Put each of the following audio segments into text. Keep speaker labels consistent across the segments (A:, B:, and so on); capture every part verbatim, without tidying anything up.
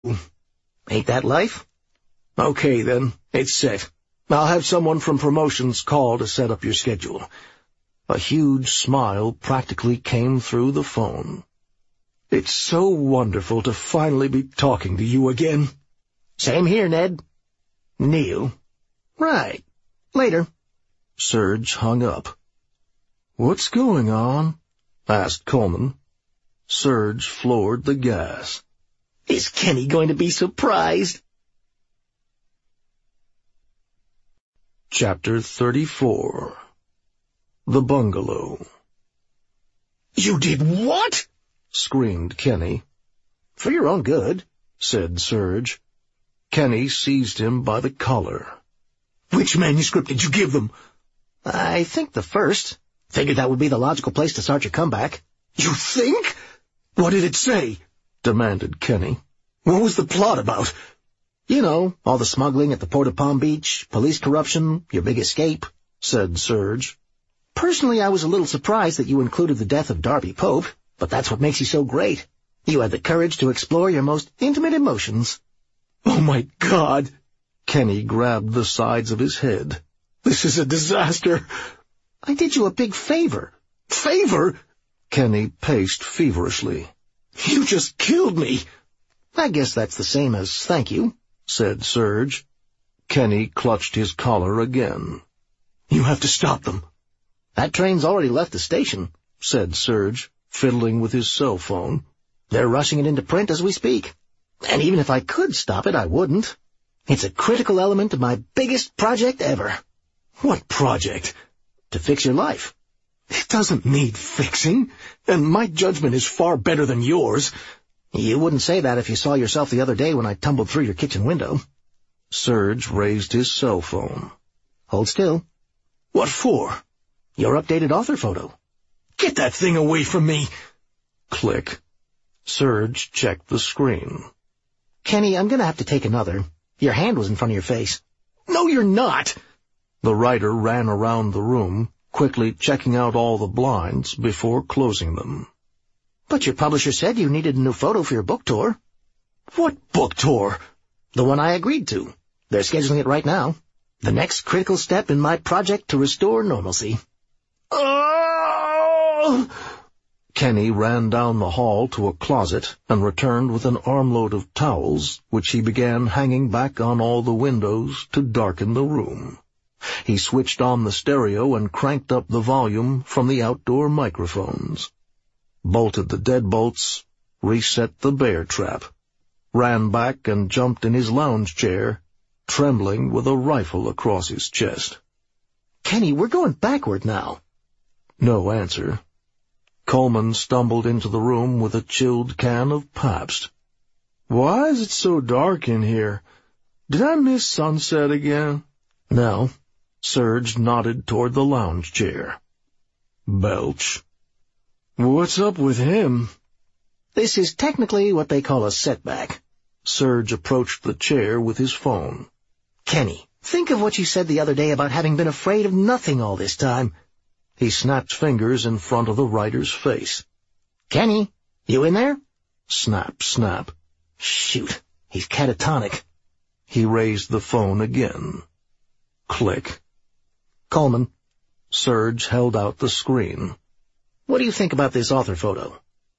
A: Ain't that life? Okay, then. It's set. I'll have someone from promotions call to set up your schedule. A huge smile practically came through the phone. It's so wonderful to finally be talking to you again. Same here, Ned. Neil. Right. Later. Serge hung up. What's going on? Asked Coleman. Serge floored the gas. Is Kenny going to be surprised? Chapter thirty-four. The Bungalow. You did what? Screamed Kenny. For your own good, said Serge. Kenny seized him by the collar. Which manuscript did you give them? I think the first. Figured that would be the logical place to start your comeback. You think? What did it say? Demanded Kenny. What was the plot about? You know, all the smuggling at the port of Palm Beach, police corruption, your big escape, said Serge. Personally, I was a little surprised that you included the death of Darby Pope, but that's what makes you so great. You had the courage to explore your most intimate emotions. Oh, my God! Kenny grabbed the sides of his head. This is a disaster. I did you a big favor. Favor? Kenny paced feverishly. You just killed me. I guess that's the same as thank you, said Serge. Kenny clutched his collar again. You have to stop them. That train's already left the station, said Serge, fiddling with his cell phone. They're rushing it into print as we speak. And even if I could stop it, I wouldn't. It's a critical element of my biggest project ever. What project? To fix your life. It doesn't need fixing, and my judgment is far better than yours. You wouldn't say that if you saw yourself the other day when I tumbled through your kitchen window. Serge raised his cell phone. Hold still. What for? Your updated author photo. Get that thing away from me! Click. Serge checked the screen. Kenny, I'm gonna have to take another. Your hand was in front of your face. No, you're not! The writer ran around the room, quickly checking out all the blinds before closing them. But your publisher said you needed a new photo for your book tour. What book tour? The one I agreed to. They're scheduling it right now. The next critical step in my project to restore normalcy. Oh! Kenny ran down the hall to a closet and returned with an armload of towels, which he began hanging back on all the windows to darken the room. He switched on the stereo and cranked up the volume from the outdoor microphones. Bolted the deadbolts, reset the bear trap, ran back and jumped in his lounge chair, trembling with a rifle across his chest. Kenny, we're going backward now. No answer. Coleman stumbled into the room with a chilled can of Pabst. Why is it so dark in here? Did I miss sunset again? No. Serge nodded toward the lounge chair. Belch. What's up with him? This is technically what they call a setback. Serge approached the chair with his phone. Kenny, think of what you said the other day about having been afraid of nothing all this time. He snapped fingers in front of the writer's face. Kenny, you in there? Snap, snap. Shoot, he's catatonic. He raised the phone again. Click. Coleman. Serge held out the screen. What do you think about this author photo?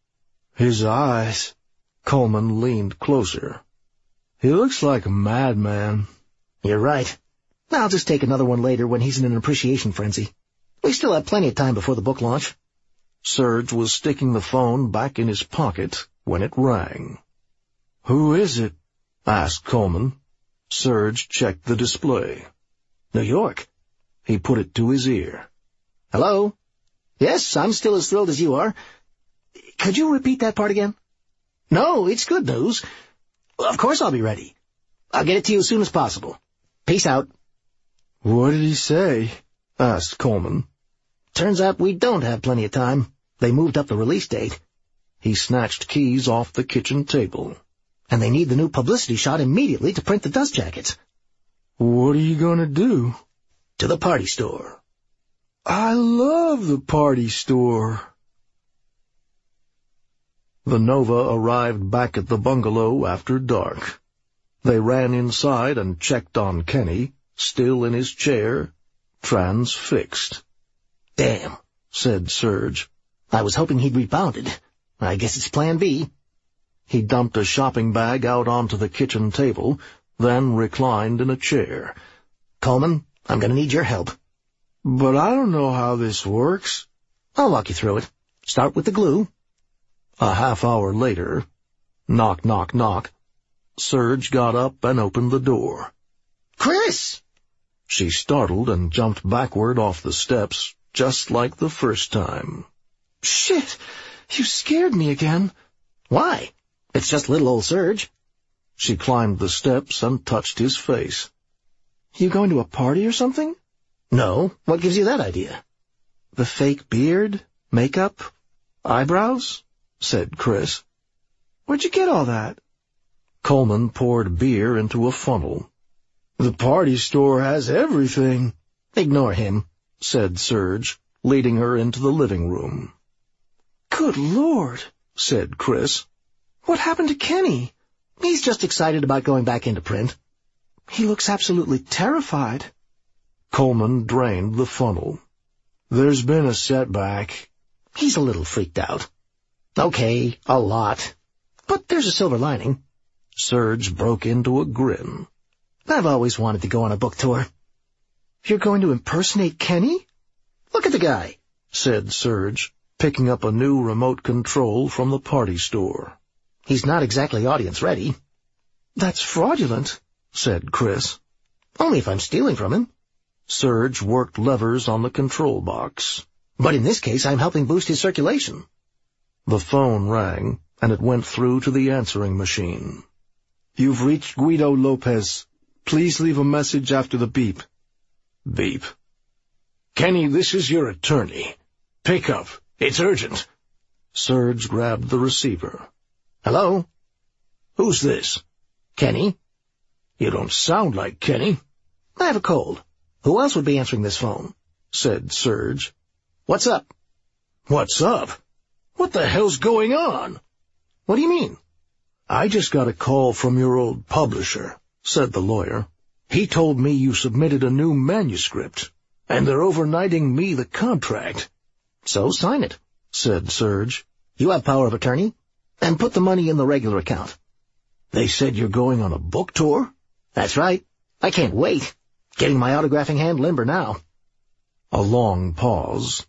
A: His eyes. Coleman leaned closer. He looks like a madman. You're right. I'll just take another one later when he's in an appreciation frenzy. We still have plenty of time before the book launch. Serge was sticking the phone back in his pocket when it rang. Who is it? Asked Coleman. Serge checked the display. New York. He put it to his ear. Hello? Yes, I'm still as thrilled as you are. Could you repeat that part again? No, it's good news. Of course I'll be ready. I'll get it to you as soon as possible. Peace out. What did he say? Asked Coleman. Turns out we don't have plenty of time. They moved up the release date. He snatched keys off the kitchen table. And they need the new publicity shot immediately to print the dust jackets. What are you going to do? To the party store. I love the party store. The Nova arrived back at the bungalow after dark. They ran inside and checked on Kenny, still in his chair, transfixed.
B: "Damn,"
A: said Serge.
B: "I was hoping he'd rebounded. I guess it's plan B."
A: He dumped a shopping bag out onto the kitchen table, then reclined in a chair.
B: "Coleman, I'm going to need your help."
A: "But I don't know how this works."
B: "I'll walk you through it. Start with the glue."
A: A half hour later, knock, knock, knock, Serge got up and opened the door.
B: "Chris!"
A: She startled and jumped backward off the steps, just like the first time.
B: "Shit! You scared me again." "Why? It's just little old Serge."
A: She climbed the steps and touched his face.
B: "You going to a party or something?" "No. What gives you that idea?" "The fake beard, makeup, eyebrows," said Chris. "Where'd you get all that?"
A: Coleman poured beer into a funnel. "The party store has everything."
B: "Ignore him,"
A: said Serge, leading her into the living room.
B: "Good Lord,"
A: said Chris.
B: "What happened to Kenny?" "He's just excited about going back into print." "He looks absolutely terrified."
A: Coleman drained the funnel. "There's been a setback."
B: "He's a little freaked out." "Okay, a lot. But there's a silver lining."
A: Serge broke into a grin.
B: "I've always wanted to go on a book tour." "You're going to impersonate Kenny?" "Look at the guy,"
A: said Serge, picking up a new remote control from the party store.
B: "He's not exactly audience-ready." "That's fraudulent,"
A: said Chris.
B: "Only if I'm stealing from him."
A: Serge worked levers on the control box.
B: "But in this case, I'm helping boost his circulation."
A: The phone rang, and it went through to the answering machine.
C: "You've reached Guido Lopez. Please leave a message after the beep."
A: Beep. "Kenny, this is your attorney. Pick up. It's urgent." Serge grabbed the receiver.
B: "Hello?
A: Who's this?"
B: "Kenny."
A: "You don't sound like Kenny."
B: "I have a cold. Who else would be answering this phone?"
A: said Serge.
B: "What's up?"
A: "What's up? What the hell's going on?"
B: "What do you mean?"
A: "I just got a call from your old publisher," said the lawyer. "He told me you submitted a new manuscript, and they're overnighting me the contract."
B: "So sign it,"
A: said Serge.
B: "You have power of attorney, and put the money in the regular account."
A: "They said you're going on a book tour?"
B: "That's right. I can't wait. Getting my autographing hand limber now."
A: A long pause.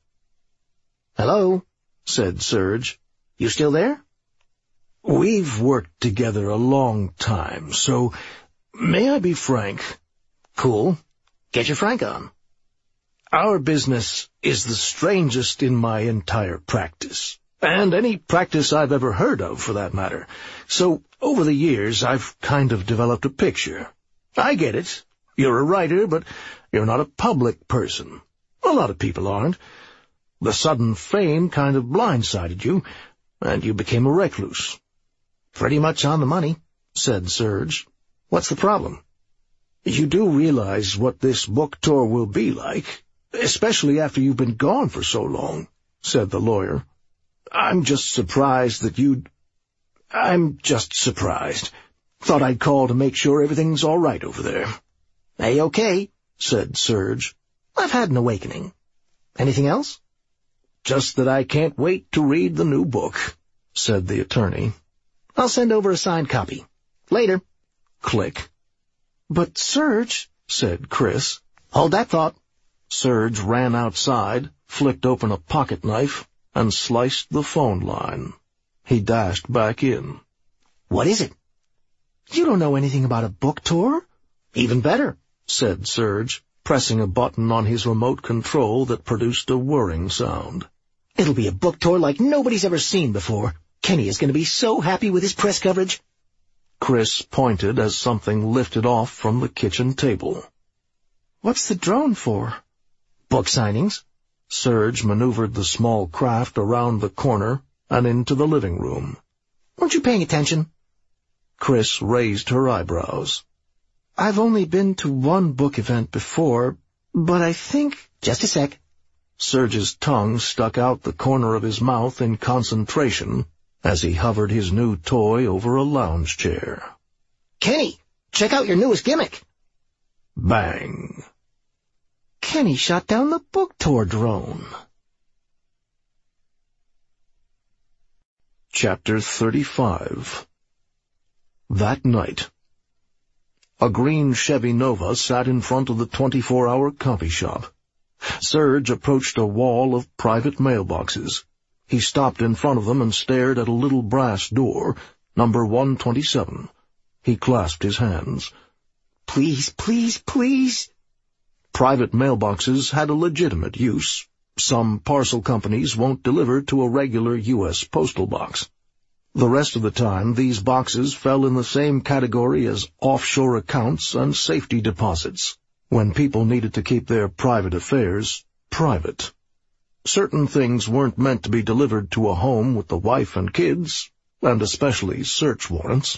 B: "Hello?"
A: said Serge.
B: "You still there?"
A: "We've worked together a long time, so may I be frank?"
B: "Cool. Get your frank on."
A: "Our business is the strangest in my entire practice, and any practice I've ever heard of, for that matter. So, over the years, I've kind of developed a picture. I get it. You're a writer, but you're not a public person. A lot of people aren't. The sudden fame kind of blindsided you, and you became a recluse."
B: "Pretty much on the money,"
A: said Serge.
B: "What's the problem?"
A: "You do realize what this book tour will be like, especially after you've been gone for so long," said the lawyer. "I'm just surprised that you'd... I'm just surprised. Thought I'd call to make sure everything's all right over there."
B: "A-okay,"
A: said Serge.
B: "I've had an awakening. Anything else?"
A: "Just that I can't wait to read the new book," said the attorney.
B: "I'll send over a signed copy. Later."
A: Click.
B: "But Serge,"
A: said Chris.
B: "Hold that thought."
A: Serge ran outside, flicked open a pocket knife, and sliced the phone line. He dashed back in.
B: "What is it?" "You don't know anything about a book tour?" "Even better,"
A: said Serge, pressing a button on his remote control that produced a whirring sound.
B: "It'll be a book tour like nobody's ever seen before. Kenny is going to be so happy with his press coverage."
A: Chris pointed as something lifted off from the kitchen table.
B: "What's the drone for?" "Book signings."
A: Serge maneuvered the small craft around the corner and into the living room.
B: "Weren't you paying attention?"
A: Chris raised her eyebrows.
B: "I've only been to one book event before, but I think—" "Just a sec."
A: Serge's tongue stuck out the corner of his mouth in concentration, as he hovered his new toy over a lounge chair.
B: "Kenny, check out your newest gimmick."
A: Bang!
B: Kenny shot down the book tour drone.
A: Chapter thirty-five. That night. A green Chevy Nova sat in front of the twenty-four hour coffee shop. Serge approached a wall of private mailboxes. He stopped in front of them and stared at a little brass door, number one twenty-seven. He clasped his hands.
B: "Please, please, please."
A: Private mailboxes had a legitimate use. Some parcel companies won't deliver to a regular U S postal box. The rest of the time, these boxes fell in the same category as offshore accounts and safety deposits, when people needed to keep their private affairs private. Certain things weren't meant to be delivered to a home with the wife and kids, and especially search warrants.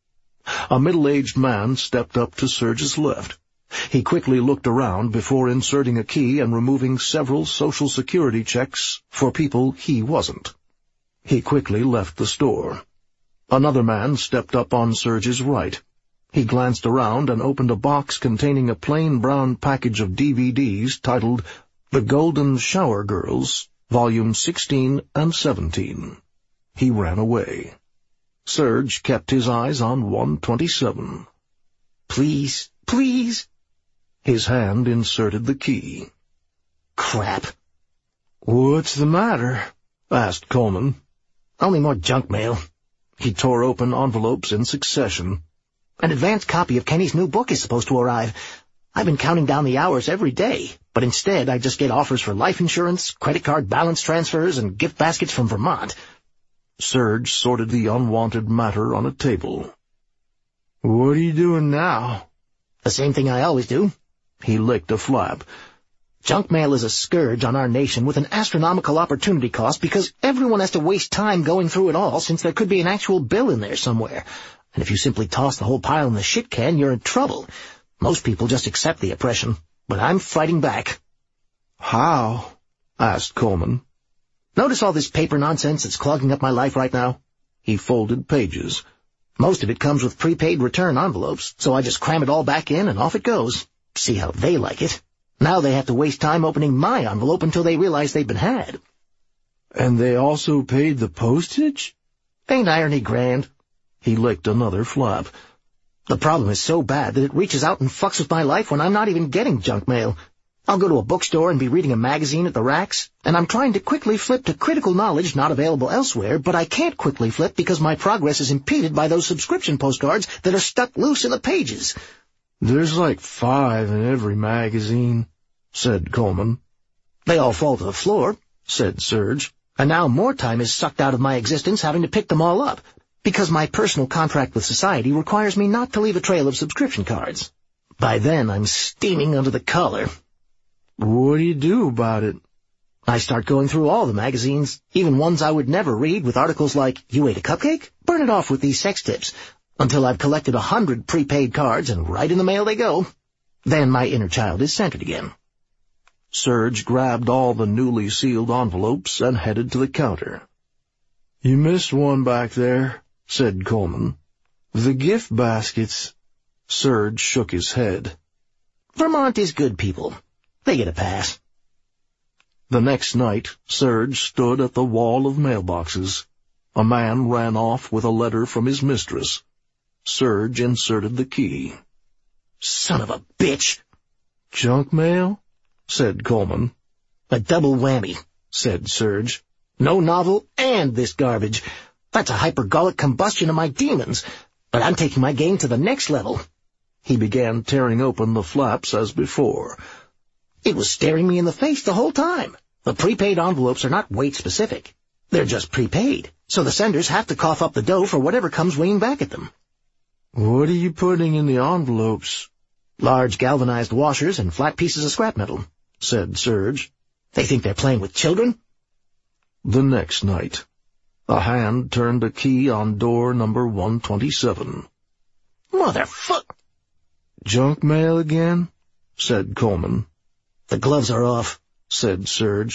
A: A middle-aged man stepped up to Serge's left. He quickly looked around before inserting a key and removing several Social Security checks for people he wasn't. He quickly left the store. Another man stepped up on Serge's right. He glanced around and opened a box containing a plain brown package of D V Ds titled The Golden Shower Girls, Volume sixteen and seventeen. He ran away. Serge kept his eyes on one twenty-seven.
B: "Please, please."
A: His hand inserted the key.
B: "Crap."
C: "What's the matter?"
A: asked Coleman.
B: "Only more junk mail."
A: He tore open envelopes in succession.
B: "An advance copy of Kenny's new book is supposed to arrive. I've been counting down the hours every day, but instead I just get offers for life insurance, credit card balance transfers, and gift baskets from Vermont."
A: Serge sorted the unwanted matter on a table.
C: "What are you doing now?"
B: "The same thing I always do."
A: He licked a flap.
B: "Junk mail is a scourge on our nation with an astronomical opportunity cost because everyone has to waste time going through it all since there could be an actual bill in there somewhere. And if you simply toss the whole pile in the shit can, you're in trouble. Most people just accept the oppression, but I'm fighting back."
C: "How?"
A: asked Coleman.
B: "Notice all this paper nonsense that's clogging up my life right now?"
A: He folded pages.
B: "Most of it comes with prepaid return envelopes, so I just cram it all back in and off it goes. See how they like it. Now they have to waste time opening my envelope until they realize they've been had."
C: "And they also paid the postage?"
B: "Ain't irony grand?"
A: He licked another flap.
B: "The problem is so bad that it reaches out and fucks with my life when I'm not even getting junk mail. I'll go to a bookstore and be reading a magazine at the racks, and I'm trying to quickly flip to critical knowledge not available elsewhere, but I can't quickly flip because my progress is impeded by those subscription postcards that are stuck loose in the pages."
C: "There's like five in every magazine," said Coleman.
B: "They all fall to the floor,"
A: said Serge.
B: "and now more time is sucked out of my existence having to pick them all up, because my personal contract with society requires me not to leave a trail of subscription cards. By then, I'm steaming under the collar."
C: "What do you do about it?"
B: "I start going through all the magazines, even ones I would never read, with articles like, 'You ate a cupcake? Burn it off with these sex tips,' until I've collected a hundred prepaid cards, and right in the mail they go. Then my inner child is centered again."
A: Serge grabbed all the newly sealed envelopes and headed to the counter.
C: "You missed one back there," said Coleman. "The gift baskets."
A: Serge shook his head.
B: "Vermont is good people. They get a pass."
A: The next night, Serge stood at the wall of mailboxes. A man ran off with a letter from his mistress. Serge inserted the key.
B: "Son of a bitch!"
C: "Junk mail?"
A: said Coleman.
B: "A double whammy," said Serge. "No novel and this garbage. That's a hypergolic combustion of my demons. But I'm taking my game to the next level."
A: He began tearing open the flaps as before.
B: It was staring me in the face the whole time. The prepaid envelopes are not weight-specific. They're just prepaid, so the senders have to cough up the dough for whatever comes winging back at them.
C: "What are you putting in the envelopes?"
B: "Large galvanized washers and flat pieces of scrap metal," said Serge. "They think they're playing with children?"
A: The next night, a hand turned a key on door number one twenty-seven.
B: "Motherfuck!"
C: "Junk mail again?"
A: said Coleman.
B: "The gloves are off,"
A: said Serge.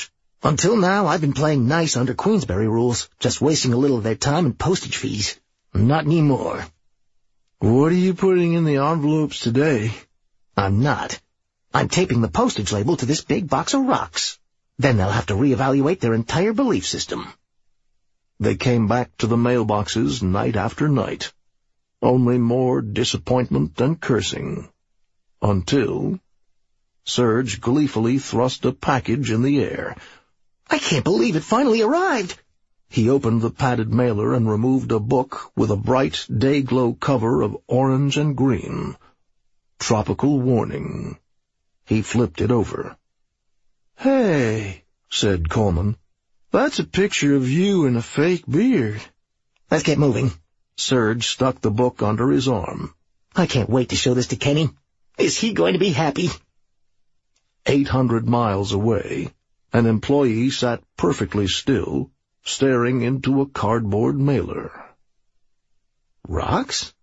B: Until now, I've been playing nice under Queensberry rules, just wasting a little of their time and postage fees. Not anymore.
C: What are you putting in the envelopes today?
B: I'm not. I'm taping the postage label to this big box of rocks. Then they'll have to reevaluate their entire belief system.
A: They came back to the mailboxes night after night. Only more disappointment and cursing. Until Serge gleefully thrust a package in the air.
B: I can't believe it finally arrived.
A: He opened the padded mailer and removed a book with a bright day-glow cover of orange and green. Tropical warning. He flipped it over.
C: Hey, said Coleman, that's a picture of you in a fake beard.
B: Let's get moving.
A: Serge stuck the book under his arm.
B: I can't wait to show this to Kenny. Is he going to be happy?
A: Eight hundred miles away, an employee sat perfectly still, staring into a cardboard mailer.
B: Rocks?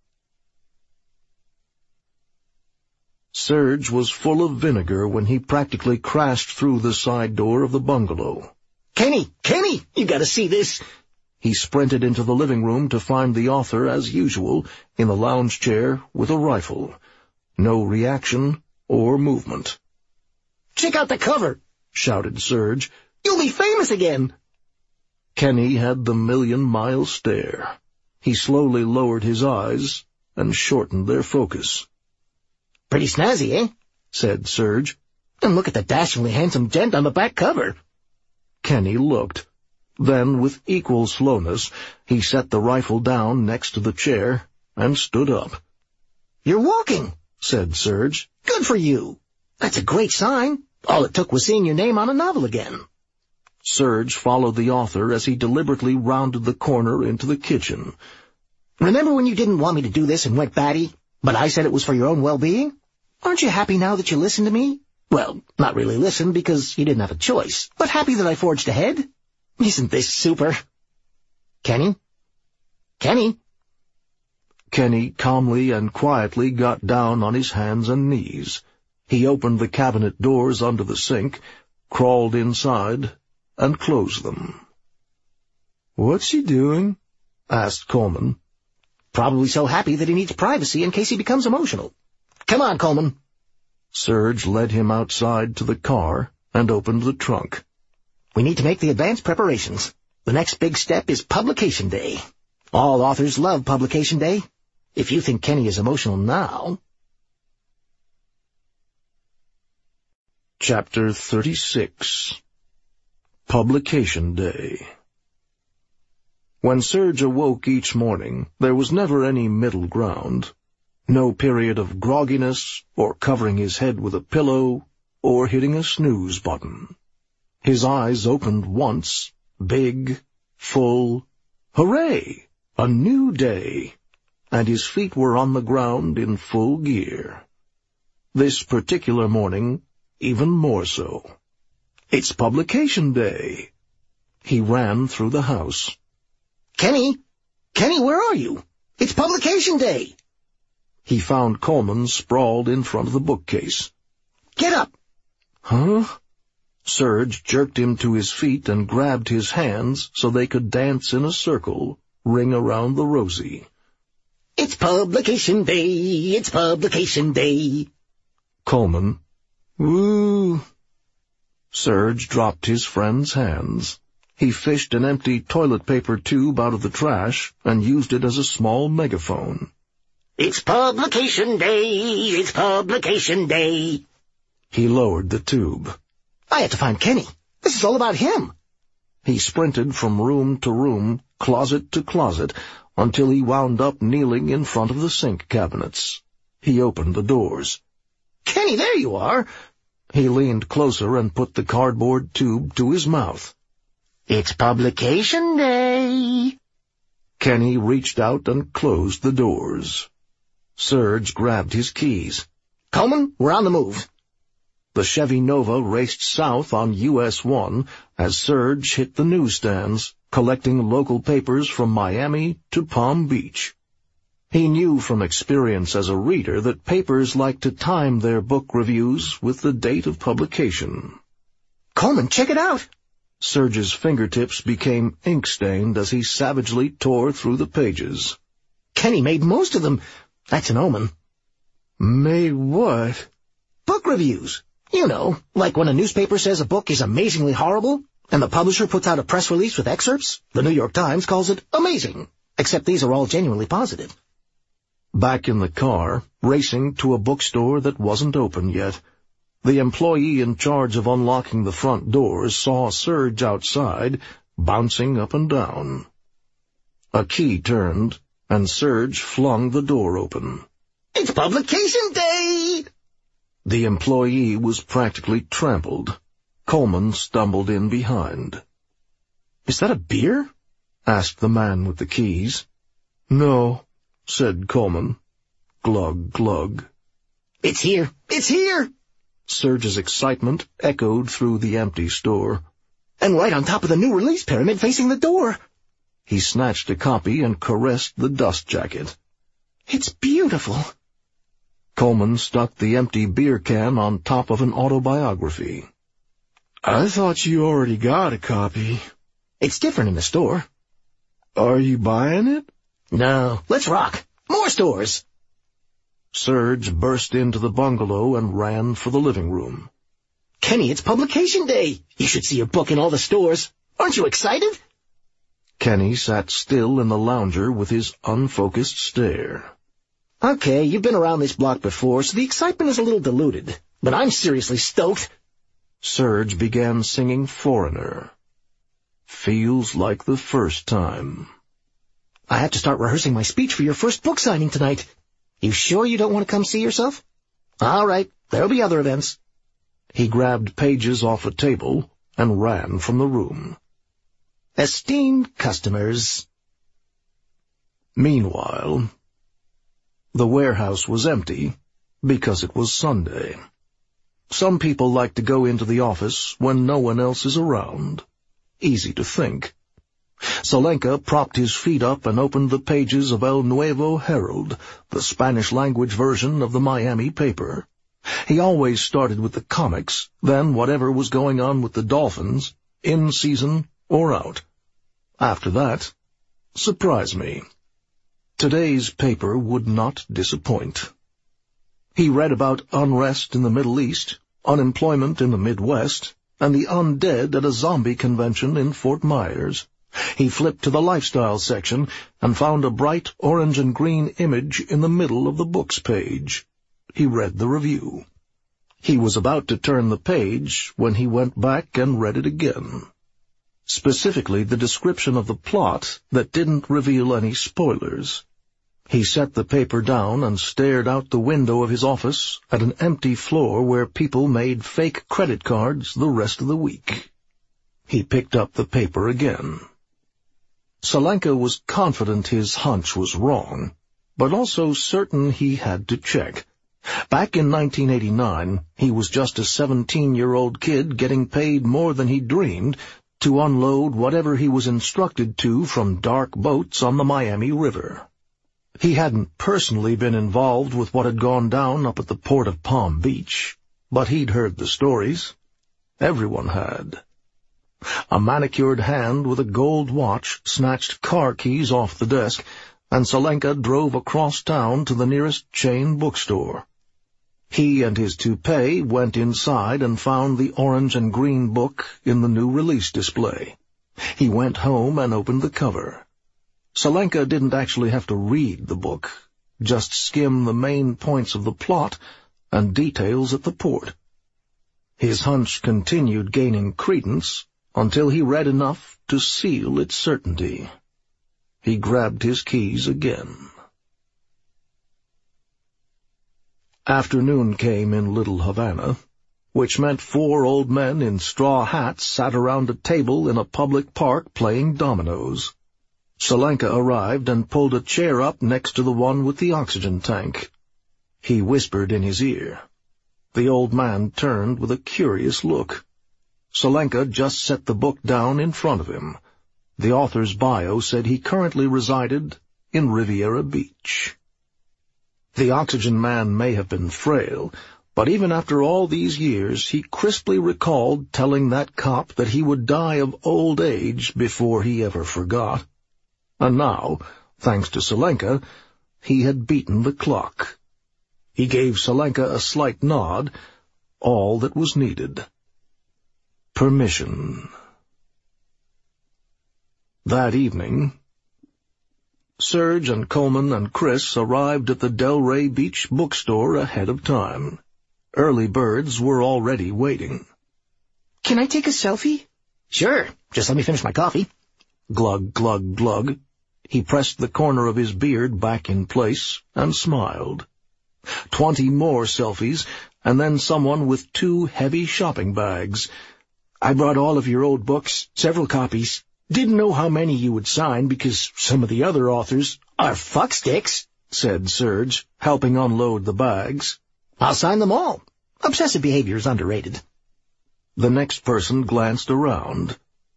A: Serge was full of vinegar when he practically crashed through the side door of the bungalow.
B: Kenny! Kenny! You gotta see this!
A: He sprinted into the living room to find the author, as usual, in the lounge chair with a rifle. No reaction or movement.
B: Check out the cover!
A: Shouted Serge.
B: You'll be famous again!
A: Kenny had the million-mile stare. He slowly lowered his eyes and shortened their focus.
B: Pretty snazzy, eh?
A: Said Serge.
B: And look at the dashingly handsome gent on the back cover.
A: Kenny looked. Then, with equal slowness, he set the rifle down next to the chair and stood up.
B: You're walking,
A: said Serge.
B: Good for you. That's a great sign. All it took was seeing your name on a novel again.
A: Serge followed the author as he deliberately rounded the corner into the kitchen.
B: Remember when you didn't want me to do this and went batty, but I said it was for your own well-being? Aren't you happy now that you listened to me? Well, not really listened because you didn't have a choice, but happy that I forged ahead? Isn't this super? Kenny? Kenny?
A: Kenny calmly and quietly got down on his hands and knees. He opened the cabinet doors under the sink, crawled inside, and closed them.
C: What's he doing?
A: Asked Coleman.
B: Probably so happy that he needs privacy in case he becomes emotional. Come on, Coleman.
A: Serge led him outside to the car and opened the trunk.
B: We need to make the advanced preparations. The next big step is publication day. All authors love publication day. If you think Kenny is emotional now...
A: Chapter thirty-six. Publication Day. When Serge awoke each morning, there was never any middle ground. No period of grogginess, or covering his head with a pillow, or hitting a snooze button. His eyes opened once, big, full. Hooray! A new day! And his feet were on the ground in full gear. This particular morning, even more so. It's publication day. He ran through the house.
B: Kenny! Kenny, where are you? It's publication day!
A: He found Coleman sprawled in front of the bookcase.
B: Get up!
A: Huh? Serge jerked him to his feet and grabbed his hands so they could dance in a circle, ring around the rosy.
B: It's publication day! It's publication day!
A: Coleman.
C: Woo!
A: Serge dropped his friend's hands. He fished an empty toilet paper tube out of the trash and used it as a small megaphone.
B: It's publication day! It's publication day!
A: He lowered the tube.
B: I have to find Kenny. This is all about him.
A: He sprinted from room to room, closet to closet, until he wound up kneeling in front of the sink cabinets. He opened the doors.
B: Kenny, there you are!
A: He leaned closer and put the cardboard tube to his mouth.
B: It's publication day!
A: Kenny reached out and closed the doors. Serge grabbed his keys.
B: Coleman, we're on the move.
A: The Chevy Nova raced south on U S one as Serge hit the newsstands, collecting local papers from Miami to Palm Beach. He knew from experience as a reader that papers like to time their book reviews with the date of publication.
B: Coleman, check it out!
A: Serge's fingertips became ink-stained as he savagely tore through the pages.
B: Kenny made most of them. That's an omen.
C: Made what?
B: Book reviews. You know, like when a newspaper says a book is amazingly horrible, and the publisher puts out a press release with excerpts, the New York Times calls it amazing, except these are all genuinely positive.
A: Back in the car, racing to a bookstore that wasn't open yet, the employee in charge of unlocking the front doors saw Serge outside, bouncing up and down. A key turned, and Serge flung the door open.
B: It's publication day!
A: The employee was practically trampled. Coleman stumbled in behind.
B: Is that a beer?
A: Asked the man with the keys.
C: No,
A: said Coleman. Glug, glug.
B: It's here! It's here!
A: Serge's excitement echoed through the empty store.
B: And right on top of the new release pyramid facing the door.
A: He snatched a copy and caressed the dust jacket.
B: It's beautiful.
A: Coleman stuck the empty beer can on top of an autobiography.
C: I thought you already got a copy.
B: It's different in the store.
C: Are you buying it?
B: No, let's rock. More stores.
A: Serge burst into the bungalow and ran for the living room.
B: Kenny, it's publication day. You should see your book in all the stores. Aren't you excited?
A: Kenny sat still in the lounger with his unfocused stare.
B: Okay, you've been around this block before, so the excitement is a little diluted. But I'm seriously stoked.
A: Serge began singing Foreigner. Feels like the first time.
B: I have to start rehearsing my speech for your first book signing tonight. You sure you don't want to come see yourself? All right, there'll be other events.
A: He grabbed pages off a table and ran from the room.
B: Esteemed customers.
A: Meanwhile, the warehouse was empty because it was Sunday. Some people like to go into the office when no one else is around. Easy to think. Salenka propped his feet up and opened the pages of El Nuevo Herald, the Spanish-language version of the Miami paper. He always started with the comics, then whatever was going on with the Dolphins, in season or out. After that, surprise me. Today's paper would not disappoint. He read about unrest in the Middle East, unemployment in the Midwest, and the undead at a zombie convention in Fort Myers. He flipped to the lifestyle section and found a bright orange and green image in the middle of the books page. He read the review. He was about to turn the page when he went back and read it again. Specifically the description of the plot that didn't reveal any spoilers. He set the paper down and stared out the window of his office at an empty floor where people made fake credit cards the rest of the week. He picked up the paper again. Salenka was confident his hunch was wrong, but also certain he had to check. Back in nineteen eighty-nine, he was just a seventeen-year-old kid getting paid more than he dreamed to unload whatever he was instructed to from dark boats on the Miami River. He hadn't personally been involved with what had gone down up at the port of Palm Beach, but he'd heard the stories. Everyone had. A manicured hand with a gold watch snatched car keys off the desk, and Salenka drove across town to the nearest chain bookstore. He and his toupee went inside and found the orange and green book in the new release display. He went home and opened the cover. Salenka didn't actually have to read the book, just skim the main points of the plot and details at the port. His hunch continued gaining credence until he read enough to seal its certainty. He grabbed his keys again. Afternoon came in Little Havana, which meant four old men in straw hats sat around a table in a public park playing dominoes. Salenka arrived and pulled a chair up next to the one with the oxygen tank. He whispered in his ear. The old man turned with a curious look. Salenka just set the book down in front of him. The author's bio said he currently resided in Riviera Beach. The oxygen man may have been frail, But even after all these years, he crisply recalled telling that cop that he would die of old age before he ever forgot. And now, thanks to Selenka, he had beaten the clock. He gave Selenka a slight nod, all that was needed. Permission. That evening, Serge and Coleman and Chris arrived at the Delray Beach bookstore ahead of time. Early birds were already waiting.
B: Can I take a selfie? Sure, just let me finish my coffee.
A: Glug, glug, glug. He pressed the corner of his beard back in place and smiled. Twenty more selfies, and then someone with two heavy shopping bags. I brought all of your old books, several copies. Didn't know how many you would sign because some of the other authors are fucksticks, said Serge, helping unload the bags. I'll sign them all. Obsessive behavior is underrated. The next person glanced around.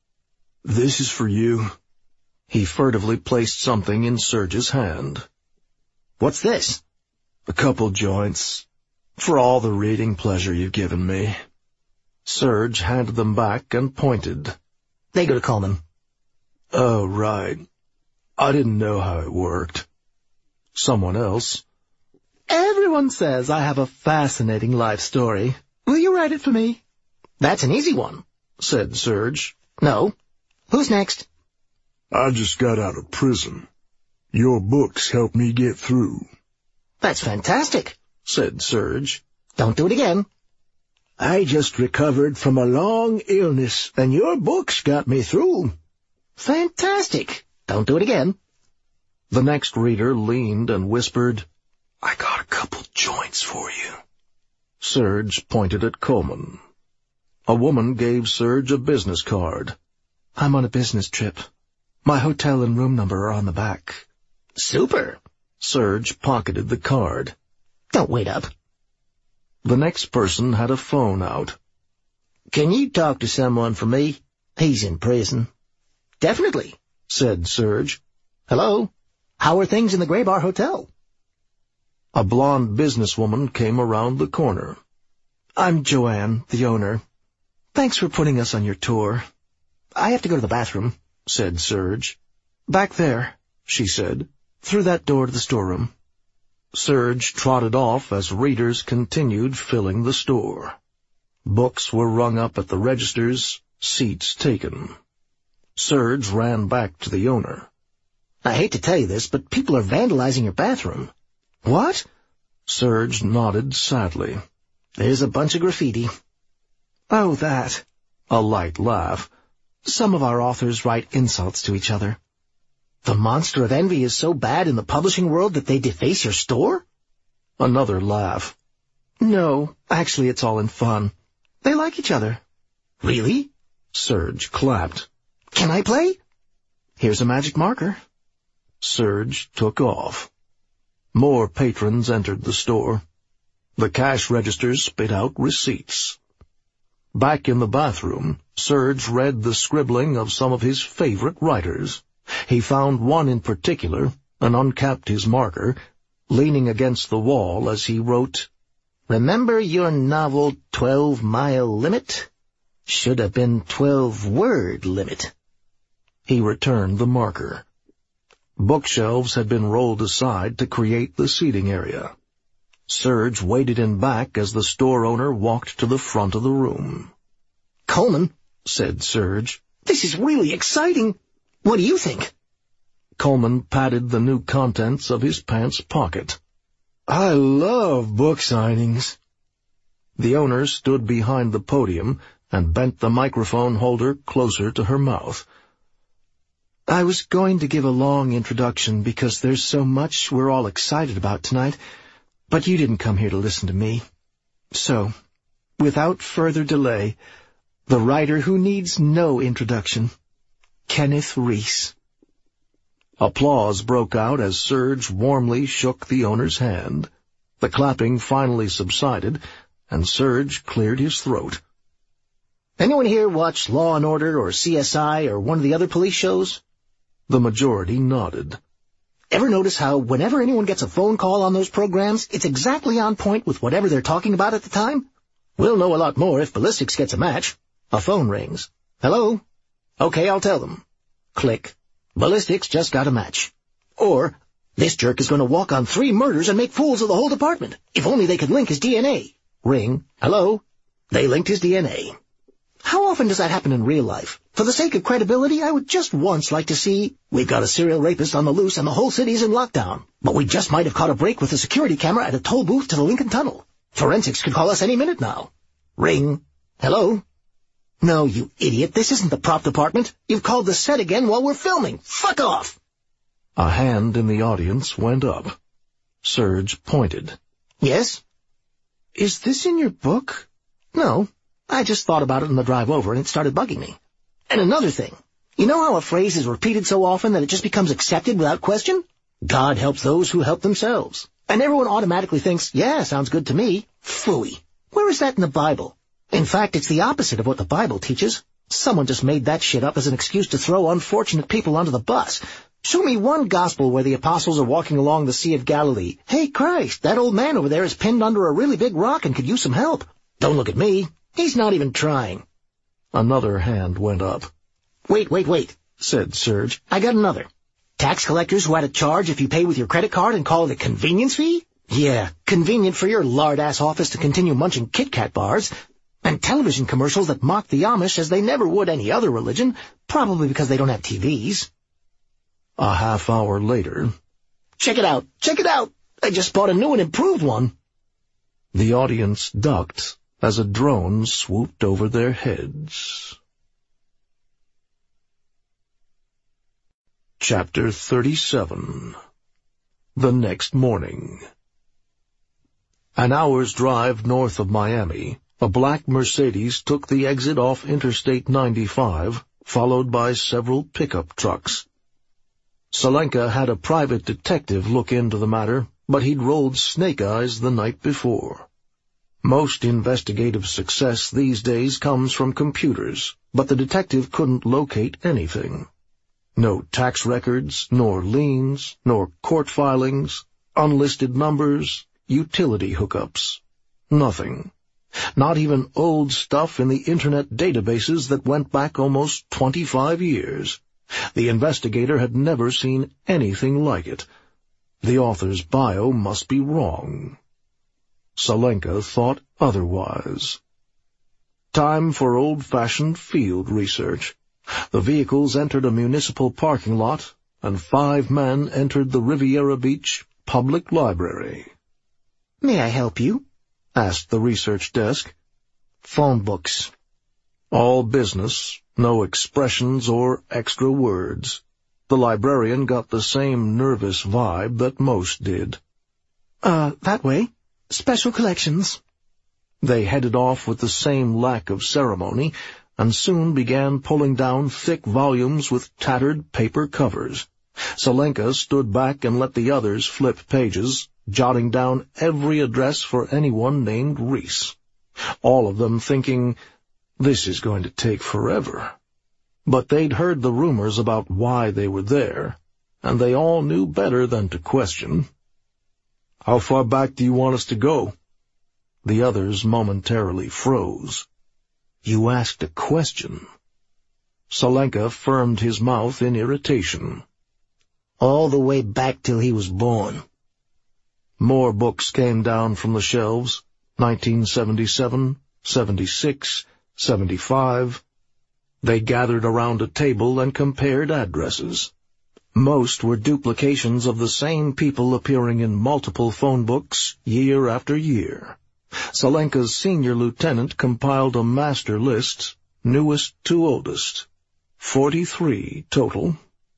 A: This is for you. He furtively placed something in Serge's hand. What's this? A couple joints. For all the reading pleasure you've given me. Serge handed them back and pointed. They go to Coleman. Oh, right. I didn't know how it worked. Someone else. Everyone says I have a fascinating life story. Will you write it for me? That's an easy one, said Serge. No. Who's next? I just got out of prison. Your books helped me get through. That's fantastic, said Serge. Don't do it again. I just recovered from a long illness, and your books got me through. Fantastic. Don't do it again. The next reader leaned and whispered, I got a couple joints for you. Serge pointed at Coleman. A woman gave Serge a business card. I'm on a business trip. My hotel and room number are on the back. Super. Serge pocketed the card. Don't wait up. The next person had a phone out. Can you talk to someone for me? He's in prison. Definitely, said Serge. Hello? How are things in the Gray Bar Hotel? A blonde businesswoman came around the corner. I'm Joanne, the owner. Thanks for putting us on your tour. I have to go to the bathroom, said Serge. Back there, she said, through that door to the storeroom. Serge trotted off as readers continued filling the store. Books were rung up at the registers, seats taken. Serge ran back to the owner. I hate to tell you this, but people are vandalizing your bathroom. What? Serge nodded sadly. There's a bunch of graffiti. Oh, that. A light laugh. Some of our authors write insults to each other. The monster of envy is so bad in the publishing world that they deface your store? Another laugh. No, actually it's all in fun. They like each other. Really? Serge clapped. Can I play? Here's a magic marker. Serge took off. More patrons entered the store. The cash registers spit out receipts. Back in the bathroom, Serge read the scribbling of some of his favorite writers. He found one in particular, and uncapped his marker, leaning against the wall as he wrote, Remember your novel twelve-mile limit? Should have been twelve-word limit. He returned the marker. Bookshelves had been rolled aside to create the seating area. Serge waded in back as the store owner walked to the front of the room. Coleman, said Serge, this is really exciting. What do you think? Coleman patted the new contents of his pants pocket. I love book signings. The owner stood behind the podium and bent the microphone holder closer to her mouth. I was going to give a long introduction because there's so much we're all excited about tonight, but you didn't come here to listen to me. So, without further delay, the writer who needs no introduction, Kenneth Reese. Applause broke out as Serge warmly shook the owner's hand. The clapping finally subsided, and Serge cleared his throat. Anyone here watch Law and Order or C S I or one of the other police shows? The majority nodded.
B: Ever notice how whenever anyone gets a phone call on those programs, it's exactly on point with whatever they're talking about at the time? We'll know a lot more if Ballistics gets a match. A phone rings. Hello? Okay, I'll tell them. Click. Ballistics just got a match. Or, this jerk is going to walk on three murders and make fools of the whole department. If only they could link his D N A. Ring. Hello? They linked his D N A. How often does that happen in real life? For the sake of credibility, I would just once like to see, we've got a serial rapist on the loose and the whole city's in lockdown. But we just might have caught a break with a security camera at a toll booth to the Lincoln Tunnel. Forensics could call us any minute now. Ring. Hello? No, you idiot, this isn't the prop department. You've called the set again while we're filming. Fuck off!
A: A hand in the audience went up. Serge pointed.
B: Yes?
C: Is this in your book?
B: No. I just thought about it on the drive over and it started bugging me. And another thing. You know how a phrase is repeated so often that it just becomes accepted without question? God helps those who help themselves. And everyone automatically thinks, yeah, sounds good to me. Phooey. Where is that in the Bible? In fact, it's the opposite of what the Bible teaches. Someone just made that shit up as an excuse to throw unfortunate people onto the bus. Show me one gospel where the apostles are walking along the Sea of Galilee. Hey, Christ, that old man over there is pinned under a really big rock and could use some help. Don't look at me. He's not even trying.
A: Another hand went up.
B: Wait, wait, wait,
A: said Serge.
B: I got another. Tax collectors who had a charge if you pay with your credit card and call it a convenience fee? Yeah, convenient for your lard-ass office to continue munching Kit Kat bars. And television commercials that mock the Amish as they never would any other religion, probably because they don't have T Vs.
A: A half hour later.
B: Check it out, check it out! I just bought a new and improved one.
A: The audience ducked as a drone swooped over their heads. Chapter thirty-seven. The next morning. An hour's drive north of Miami, a black Mercedes took the exit off Interstate ninety-five, followed by several pickup trucks. Salenka had a private detective look into the matter, but he'd rolled snake eyes the night before. Most investigative success these days comes from computers, but the detective couldn't locate anything. No tax records, nor liens, nor court filings, unlisted numbers, utility hookups. Nothing. Not even old stuff in the Internet databases that went back almost twenty-five years. The investigator had never seen anything like it. The author's bio must be wrong. Salenka thought otherwise. Time for old-fashioned field research. The vehicles entered a municipal parking lot, and five men entered the Riviera Beach Public Library.
B: May I help you?
A: Asked the research desk.
B: Phone books.
A: All business, no expressions or extra words. The librarian got the same nervous vibe that most did.
B: Uh, that way. Special collections.
A: They headed off with the same lack of ceremony, and soon began pulling down thick volumes with tattered paper covers. Salenka stood back and let the others flip pages, jotting down every address for anyone named Reese. All of them thinking, this is going to take forever. But they'd heard the rumors about why they were there, and they all knew better than to question. How far back do you want us to go? The others momentarily froze. You asked a question. Salenka firmed his mouth in irritation.
B: All the way back till he was born.
A: More books came down from the shelves. nineteen seventy-seven, seventy-six, seventy-five. They gathered around a table and compared addresses. Most were duplications of the same people appearing in multiple phone books year after year. Salenka's senior lieutenant compiled a master list, newest to oldest. Forty-three total.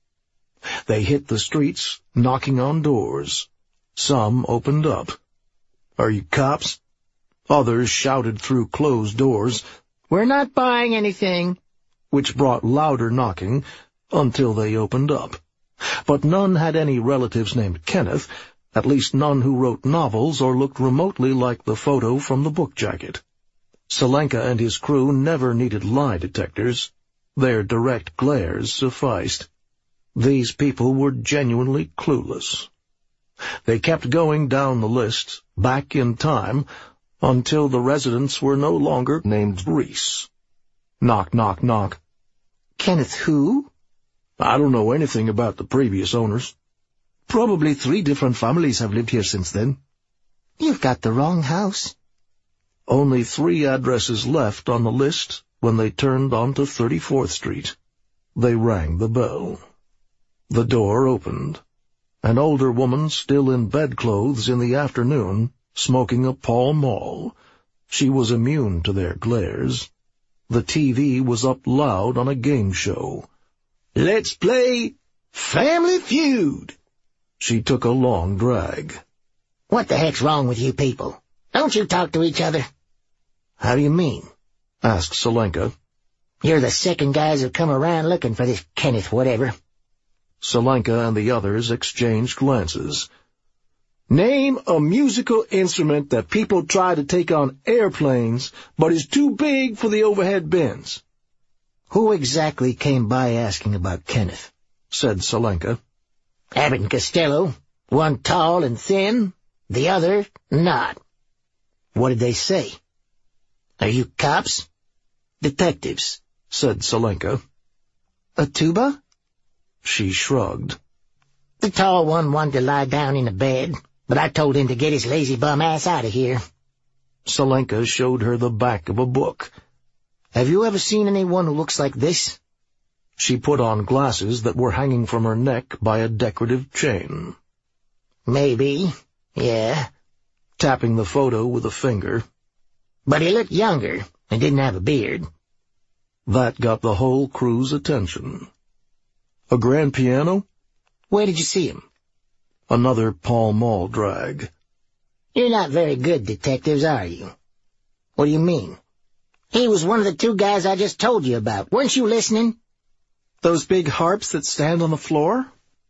A: They hit the streets, knocking on doors. Some opened up. Are you cops? Others shouted through closed doors,
B: We're not buying anything,
A: which brought louder knocking until they opened up. But none had any relatives named Kenneth, at least none who wrote novels or looked remotely like the photo from the book jacket. Salenka and his crew never needed lie detectors. Their direct glares sufficed. These people were genuinely clueless. They kept going down the list, back in time, until the residents were no longer named Reese. Knock, knock, knock.
B: Kenneth who?
A: I don't know anything about the previous owners.
C: Probably three different families have lived here since then.
B: You've got the wrong house.
A: Only three addresses left on the list when they turned onto thirty-fourth Street. They rang the bell. The door opened. An older woman, still in bedclothes in the afternoon, smoking a Pall Mall. She was immune to their glares. The T V was up loud on a game show.
C: Let's play Family Feud.
A: She took a long drag.
B: What the heck's wrong with you people? Don't you talk to each other?
A: How do you mean? Asked Selenka.
B: You're the second guys who come around looking for this Kenneth whatever.
A: Selenka and the others exchanged glances.
C: Name a musical instrument that people try to take on airplanes, but is too big for the overhead bins.
B: Who exactly came by asking about Kenneth?
A: Said Selenka.
B: Abbott and Costello, one tall and thin, the other not. What did they say? Are you cops?
A: Detectives, said Selenka.
B: A tuba?
A: She shrugged.
B: The tall one wanted to lie down in the bed, but I told him to get his lazy bum ass out of here.
A: Selenka showed her the back of a book.
B: Have you ever seen anyone who looks like this?
A: She put on glasses that were hanging from her neck by a decorative chain.
B: Maybe, yeah.
A: Tapping the photo with a finger.
B: But he looked younger and didn't have a beard.
A: That got the whole crew's attention. A grand piano?
B: Where did you see him?
A: Another Pall Mall drag.
B: You're not very good detectives, are you? What do you mean? He was one of the two guys I just told you about. Weren't you listening?
C: Those big harps that stand on the floor?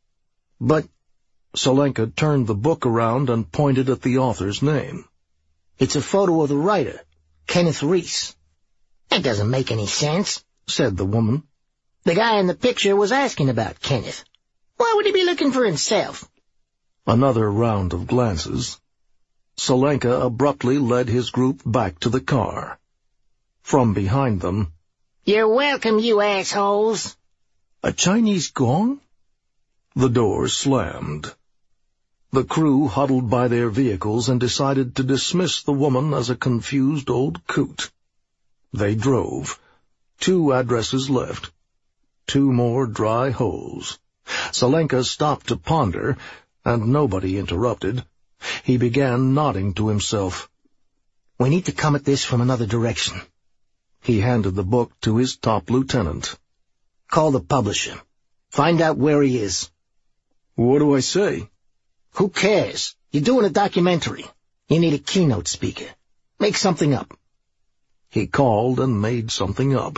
A: But Selenka turned the book around and pointed at the author's name.
B: It's a photo of the writer, Kenneth Reese. That doesn't make any sense, said the woman. The guy in the picture was asking about Kenneth. Why would he be looking for himself?
A: Another round of glances. Selenka abruptly led his group back to the car. From behind them,
B: You're welcome, you assholes.
C: A Chinese gong?
A: The door slammed. The crew huddled by their vehicles and decided to dismiss the woman as a confused old coot. They drove. Two addresses left. Two more dry holes. Selenka stopped to ponder, and nobody interrupted. He began nodding to himself.
B: We need to come at this from another direction.
A: He handed the book to his top lieutenant.
B: Call the publisher. Find out where he is.
C: What do I say?
B: Who cares? You're doing a documentary. You need a keynote speaker. Make something up.
A: He called and made something up.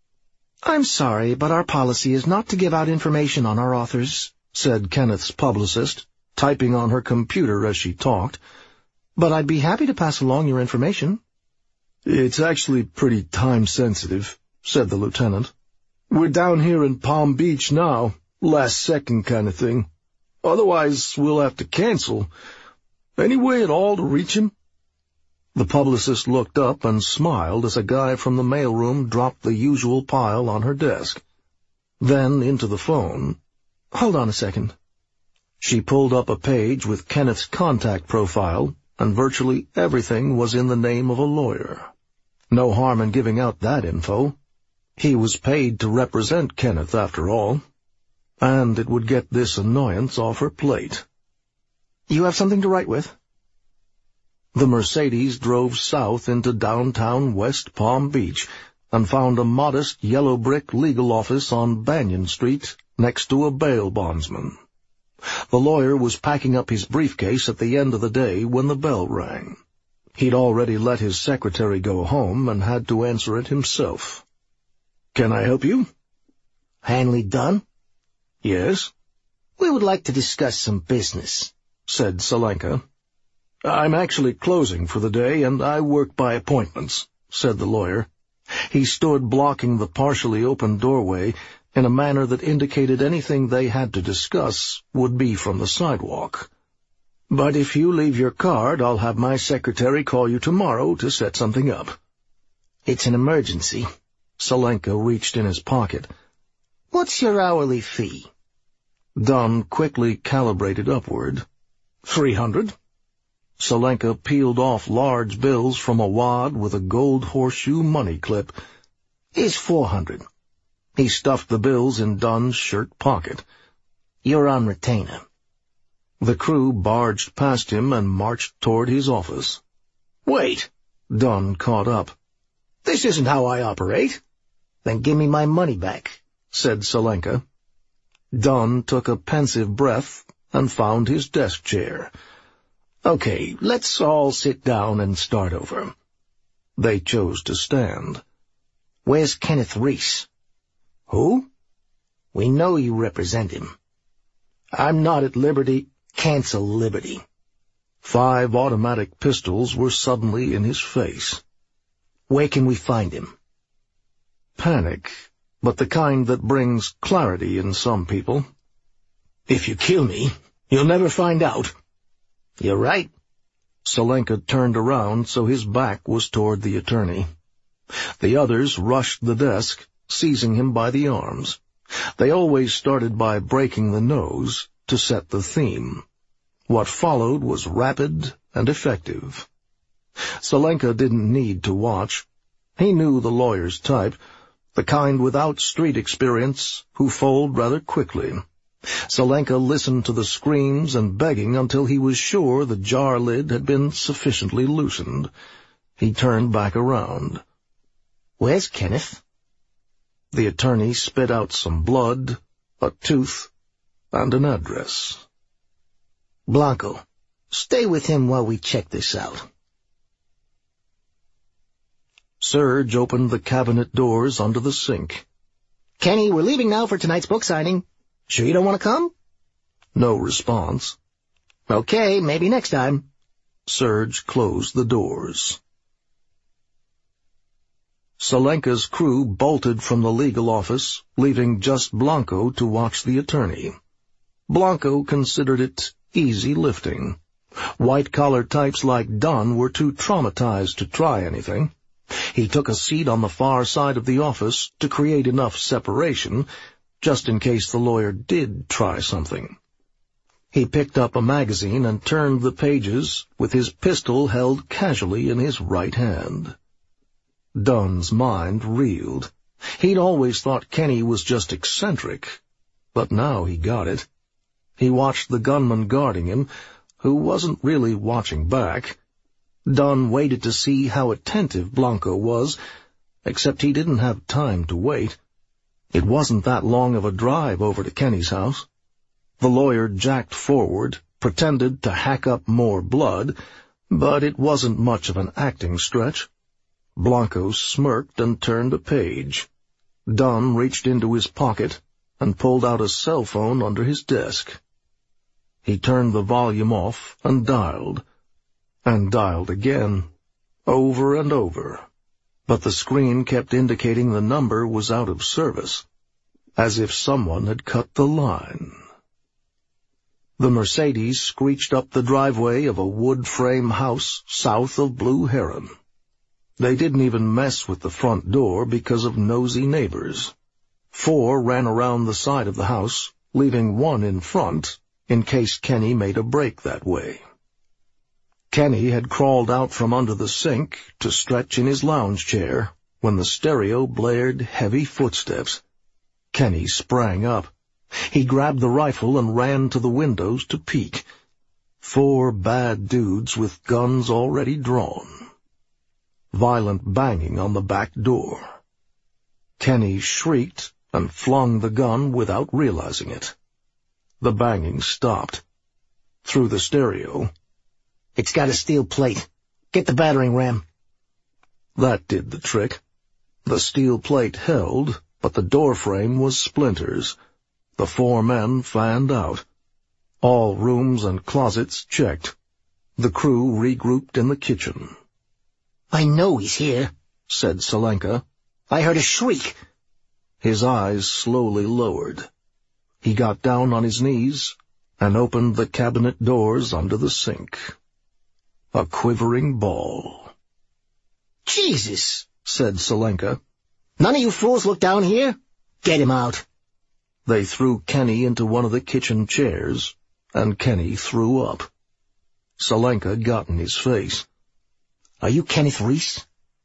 B: I'm sorry, but our policy is not to give out information on our authors, said Kenneth's publicist, typing on her computer as she talked. But I'd be happy to pass along your information.
C: It's actually pretty time-sensitive, said the lieutenant. We're down here in Palm Beach now, last second kind of thing. Otherwise, we'll have to cancel. Any way at all to reach him?
A: The publicist looked up and smiled as a guy from the mailroom dropped the usual pile on her desk. Then into the phone.
B: Hold on a second.
A: She pulled up a page with Kenneth's contact profile, and virtually everything was in the name of a lawyer. No harm in giving out that info. He was paid to represent Kenneth, after all. And it would get this annoyance off her plate.
B: You have something to write with?
A: The Mercedes drove south into downtown West Palm Beach and found a modest yellow brick legal office on Banyan Street next to a bail bondsman. The lawyer was packing up his briefcase at the end of the day when the bell rang. He'd already let his secretary go home and had to answer it himself. "Can I help you?"
B: "Hanley Dunn?"
A: "Yes."
B: "We would like to discuss some business," said Selenka.
A: "I'm actually closing for the day, and I work by appointments," said the lawyer. He stood blocking the partially open doorway, in a manner that indicated anything they had to discuss would be from the sidewalk. "But if you leave your card, I'll have my secretary call you tomorrow to set something up."
B: "It's an emergency."
A: Salenka reached in his pocket.
B: "What's your hourly fee?"
A: Dunn quickly calibrated upward. Three hundred. Salenka peeled off large bills from a wad with a gold horseshoe money clip.
B: "Is four hundred."
A: He stuffed the bills in Dunn's shirt pocket.
B: "You're on retainer."
A: The crew barged past him and marched toward his office.
B: "Wait!"
A: Dunn caught up.
B: "This isn't how I operate." "Then give me my money back,"
A: said Salenka. Dunn took a pensive breath and found his desk chair.
B: "Okay, let's all sit down and start over."
A: They chose to stand.
B: "Where's Kenneth Reese?"
A: "Who?"
B: "We know you represent him."
A: "I'm not at liberty."
B: "Cancel liberty."
A: Five automatic pistols were suddenly in his face.
B: "Where can we find him?"
A: Panic, but the kind that brings clarity in some people.
B: "If you kill me, you'll never find out." "You're right."
A: Salenka turned around so his back was toward the attorney. The others rushed the desk, seizing him by the arms. They always started by breaking the nose to set the theme. What followed was rapid and effective. Salenka didn't need to watch. He knew the lawyer's type, the kind without street experience who fold rather quickly. Salenka listened to the screams and begging until he was sure the jar lid had been sufficiently loosened. He turned back around.
B: "Where's Kenneth?"
A: The attorney spit out some blood, a tooth, and an address.
B: "Blanco, stay with him while we check this out."
A: Serge opened the cabinet doors under the sink.
B: "Kenny, we're leaving now for tonight's book signing. Sure you don't want to come?"
A: No response.
B: "Okay, maybe next time."
A: Serge closed the doors. Salenka's crew bolted from the legal office, leaving just Blanco to watch the attorney. Blanco considered it easy lifting. White-collar types like Dunn were too traumatized to try anything. He took a seat on the far side of the office to create enough separation, just in case the lawyer did try something. He picked up a magazine and turned the pages with his pistol held casually in his right hand. Dunn's mind reeled. He'd always thought Kenny was just eccentric, but now he got it. He watched the gunman guarding him, who wasn't really watching back. Dunn waited to see how attentive Blanco was, except he didn't have time to wait. It wasn't that long of a drive over to Kenny's house. The lawyer jacked forward, pretended to hack up more blood, but it wasn't much of an acting stretch. Blanco smirked and turned a page. Dunn reached into his pocket and pulled out a cell phone under his desk. He turned the volume off and dialed, and dialed again, over and over. But the screen kept indicating the number was out of service, as if someone had cut the line. The Mercedes screeched up the driveway of a wood-frame house south of Blue Heron. They didn't even mess with the front door because of nosy neighbors. Four ran around the side of the house, leaving one in front in case Kenny made a break that way. Kenny had crawled out from under the sink to stretch in his lounge chair when the stereo blared heavy footsteps. Kenny sprang up. He grabbed the rifle and ran to the windows to peek. Four bad dudes with guns already drawn. Violent banging on the back door. Kenny shrieked and flung the gun without realizing it. The banging stopped. Through the stereo,
B: "It's got a steel plate. Get the battering ram."
A: That did the trick. The steel plate held, but the doorframe was splinters. The four men fanned out. All rooms and closets checked. The crew regrouped in the kitchen.
B: "I know he's here,"
A: said Salenka.
B: "I heard a shriek."
A: His eyes slowly lowered. He got down on his knees and opened the cabinet doors under the sink. A quivering ball.
B: "Jesus," said
A: Selenka.
B: "None of you fools look down here? Get him out."
A: They threw Kenny into one of the kitchen chairs, and Kenny threw up. Selenka got in his face.
B: "Are you Kenneth Reese?"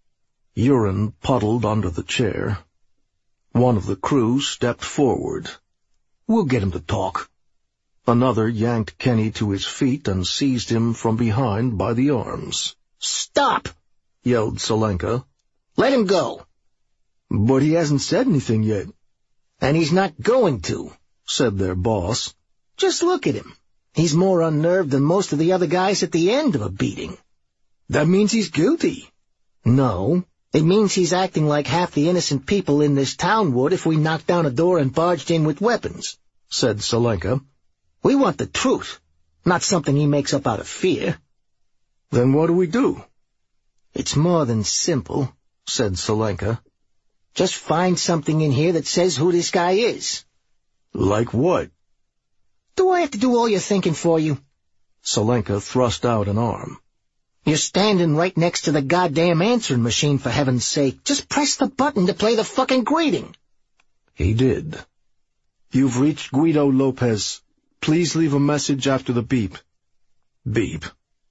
A: Urine puddled under the chair. One of the crew stepped forward.
B: "We'll get him to talk."
A: Another yanked Kenny to his feet and seized him from behind by the arms.
B: "Stop!"
A: yelled Selenka.
B: "Let him go."
C: "But he hasn't said anything yet."
B: "And he's not going to,"
A: said their boss.
B: "Just look at him. He's more unnerved than most of the other guys at the end of a beating."
C: "That means he's guilty."
B: "No, it means he's acting like half the innocent people in this town would if we knocked down a door and barged in with weapons,"
A: said Selenka.
B: "We want the truth, not something he makes up out of fear."
C: "Then what do we do?"
B: "It's more than simple," said Selenka. "Just find something in here that says who this guy is."
C: "Like what?"
B: "Do I have to do all your thinking for you?"
A: Selenka thrust out an arm.
B: "You're standing right next to the goddamn answering machine, for heaven's sake. Just press the button to play the fucking greeting."
A: He did.
C: "You've reached Guido Lopez. Please leave a message after the beep."
A: Beep.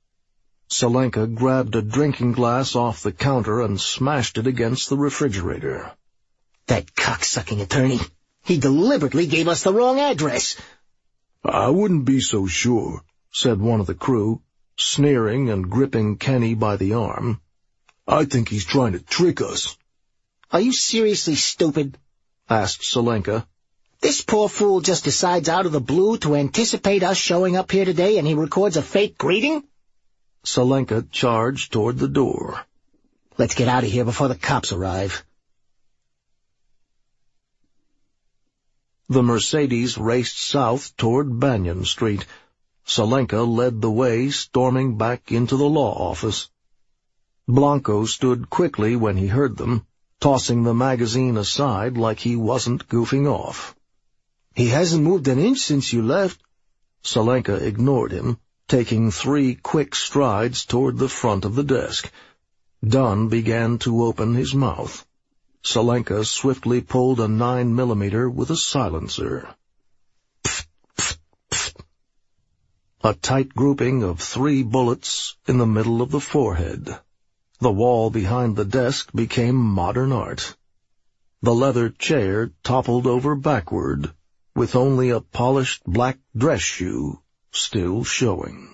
A: Selenka grabbed a drinking glass off the counter and smashed it against the refrigerator.
B: "That cocksucking attorney. He deliberately gave us the wrong address."
C: "I wouldn't be so sure,"
A: said one of the crew, sneering and gripping Kenny by the arm.
C: "I think he's trying to trick us."
B: "Are you seriously stupid?"
A: asked Selenka.
B: "This poor fool just decides out of the blue to anticipate us showing up here today, and he records a fake greeting?"
A: Selenka charged toward the door.
B: "Let's get out of here before the cops arrive."
A: The Mercedes raced south toward Banyan Street. Selenka led the way, storming back into the law office. Blanco stood quickly when he heard them, tossing the magazine aside like he wasn't goofing off.
C: "He hasn't moved an inch since you left."
A: Selenka ignored him, taking three quick strides toward the front of the desk. Dunn began to open his mouth. Selenka swiftly pulled a nine millimeter with a silencer. Pfft, pfft, pfft. A tight grouping of three bullets in the middle of the forehead. The wall behind the desk became modern art. The leather chair toppled over backward, with only a polished black dress shoe still showing.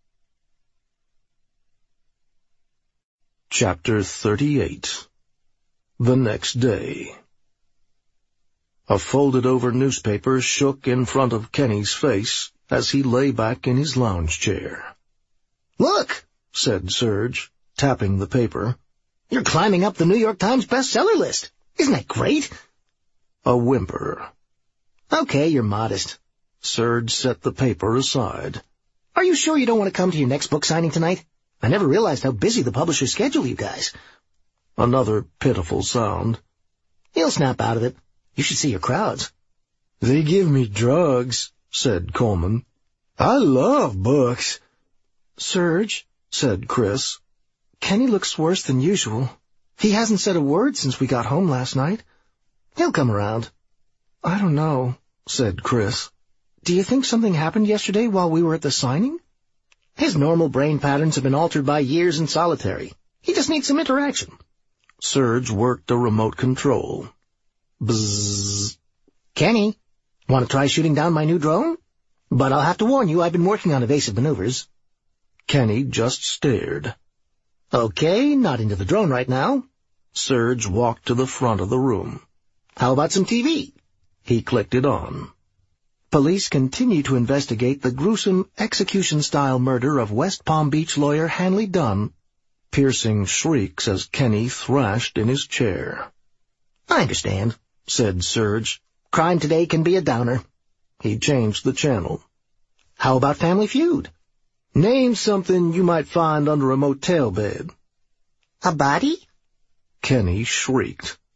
A: Chapter thirty-eight. The next day. A folded-over newspaper shook in front of Kenny's face as he lay back in his lounge chair.
B: "Look,"
A: said Serge, tapping the paper.
B: "You're climbing up the New York Times bestseller list. Isn't that great?"
A: A whimper.
B: "Okay, you're modest."
A: Serge set the paper aside.
B: "Are you sure you don't want to come to your next book signing tonight? I never realized how busy the publishers schedule you guys."
A: Another pitiful sound.
B: "You'll snap out of it. You should see your crowds."
C: "They give me drugs," said Coleman. "I love books."
B: "Serge,"
A: said Chris.
B: "Kenny looks worse than usual. He hasn't said a word since we got home last night. He'll come around." "I don't know," said Chris. "Do you think something happened yesterday while we were at the signing?" "His normal brain patterns have been altered by years in solitary. He just needs some interaction."
A: Serge worked a remote control. Bzzz.
B: "Kenny, want to try shooting down my new drone? But I'll have to warn you, I've been working on evasive maneuvers."
A: Kenny just stared.
B: "Okay, not into the drone right now."
A: Serge walked to the front of the room.
B: "How about some T V?
A: He clicked it on.
B: Police continue to investigate the gruesome execution-style murder of West Palm Beach lawyer Hanley Dunn.
A: Piercing shrieks as Kenny thrashed in his chair.
B: "I understand," said Serge. "Crime today can be a downer."
A: He changed the channel.
B: "How about Family Feud?
C: Name something you might find under a motel bed."
B: "A body?"
A: Kenny shrieked.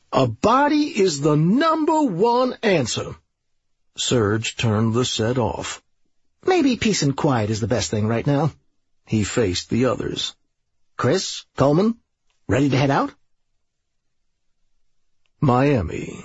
C: A body is the number one answer.
A: Serge turned the set off.
B: Maybe peace and quiet is the best thing right now.
A: He faced the others.
B: Chris, Coleman, ready to head out?
A: Miami.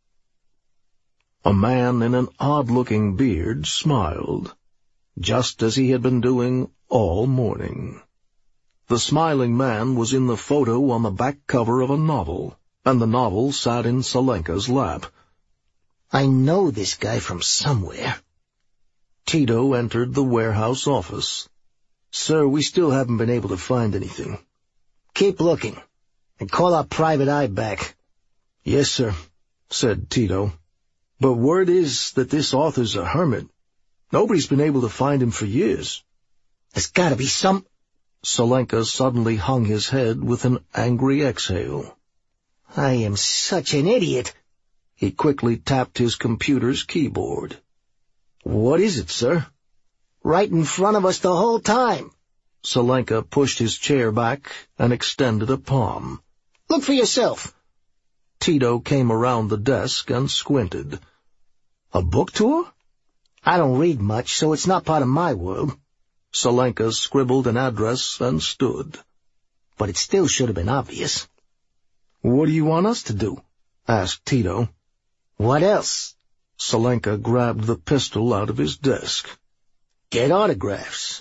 A: A man in an odd-looking beard smiled, just as he had been doing all morning. The smiling man was in the photo on the back cover of a novel, and the novel sat in Selenka's lap.
B: I know this guy from somewhere.
A: Tito entered the warehouse office.
C: Sir, we still haven't been able to find anything.
B: Keep looking, and call our private eye back.
C: Yes, sir, said Tito. But word is that this author's a hermit. Nobody's been able to find him for years.
B: There's gotta be some...
A: Selenka suddenly hung his head with an angry exhale.
B: I am such an idiot.
A: He quickly tapped his computer's keyboard.
C: What is it, sir?
B: Right in front of us the whole time.
A: Selenka pushed his chair back and extended a palm.
B: Look for yourself.
A: Tito came around the desk and squinted.
C: A book tour?
B: I don't read much, so it's not part of my world.
A: Selenka scribbled an address and stood.
B: But it still should have been obvious.
C: What do you want us to do? Asked Tito.
B: What else?
A: Selenka grabbed the pistol out of his desk.
B: Get autographs.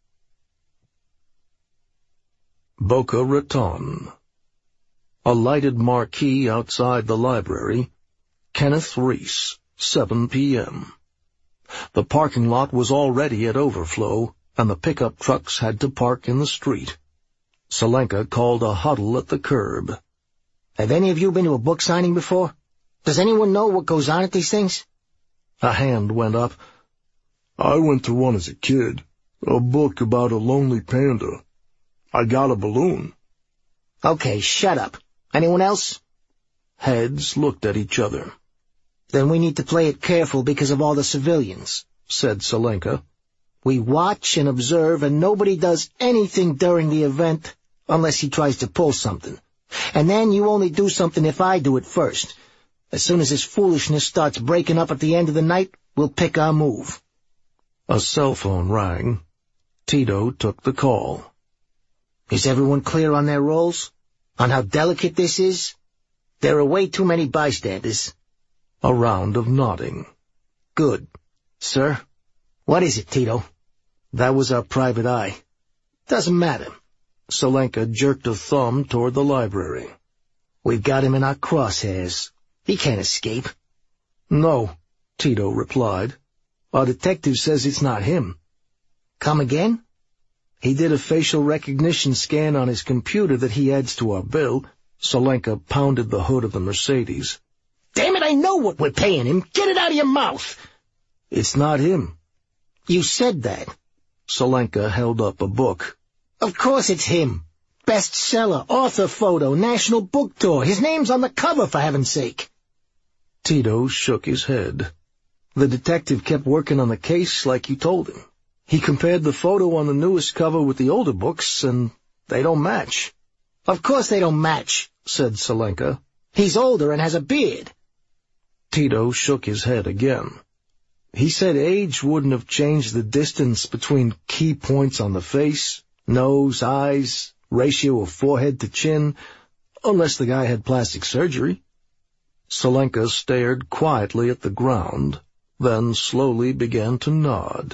A: Boca Raton. A lighted marquee outside the library. Kenneth Reese, seven p m The parking lot was already at overflow, and the pickup trucks had to park in the street. Selenka called a huddle at the curb.
B: Have any of you been to a book signing before? Does anyone know what goes on at these things?
A: A hand went up.
C: I went to one as a kid. A book about a lonely panda. I got a balloon.
B: Okay, shut up. Anyone else?
A: Heads looked at each other.
B: Then we need to play it careful because of all the civilians,
A: said Selenka.
B: We watch and observe, and nobody does anything during the event unless he tries to pull something. And then you only do something if I do it first. As soon as his foolishness starts breaking up at the end of the night, we'll pick our move.
A: A cell phone rang. Tito took the call.
B: Is everyone clear on their roles? On how delicate this is? There are way too many bystanders.
A: A round of nodding.
B: Good.
C: Sir?
B: What is it, Tito?
C: That was our private eye.
B: Doesn't matter.
A: Selenka jerked a thumb toward the library.
B: We've got him in our crosshairs. He can't escape.
C: No, Tito replied. Our detective says it's not him.
B: Come again?
C: He did a facial recognition scan on his computer that he adds to our bill.
A: Selenka pounded the hood of the Mercedes.
B: Damn it, I know what we're paying him. Get it out of your mouth.
C: It's not him.
B: You said that.
A: Selenka held up a book.
B: Of course it's him. Bestseller, author photo, national book tour. His name's on the cover, for heaven's sake.
A: Tito shook his head.
C: The detective kept working on the case like you told him. He compared the photo on the newest cover with the older books, and they don't match.
B: Of course they don't match,
A: said Selenka.
B: He's older and has a beard.
A: Tito shook his head again.
C: He said age wouldn't have changed the distance between key points on the face, nose, eyes, ratio of forehead to chin, unless the guy had plastic surgery.
A: Selenka stared quietly at the ground, then slowly began to nod.